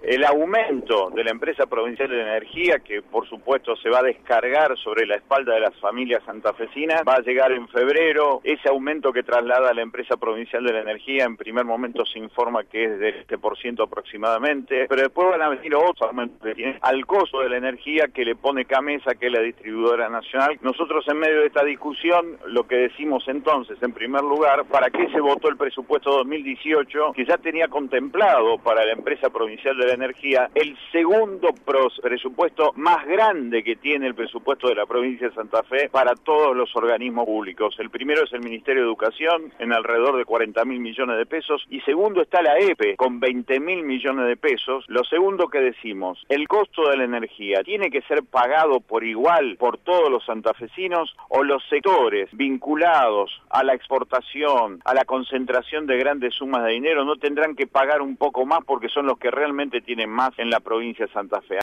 El aumento de la empresa provincial de energía, que por supuesto se va a descargar sobre la espalda de las familias santafesinas, va a llegar en febrero. Ese aumento que traslada a la empresa provincial de la energía, en primer momento se informa que es del 7% aproximadamente, pero después van a venir otros aumentos que tienen al costo de la energía que le pone Camesa, que es la distribuidora nacional. Nosotros en medio de esta discusión, lo que decimos entonces, en primer lugar, ¿para qué se votó el presupuesto 2018, que ya tenía contemplado para la empresa provincial de la energía el segundo presupuesto más grande que tiene el presupuesto de la provincia de Santa Fe para todos los organismos públicos? El primero es el Ministerio de Educación, en alrededor de 40.000 millones de pesos, y segundo está la EPE, con 20.000 millones de pesos. Lo segundo que decimos, el costo de la energía tiene que ser pagado por igual por todos los santafesinos, o los sectores vinculados a la exportación, a la concentración de grandes sumas de dinero, no tendrán que pagar un poco más porque son los que realmente tienen más en la provincia de Santa Fe.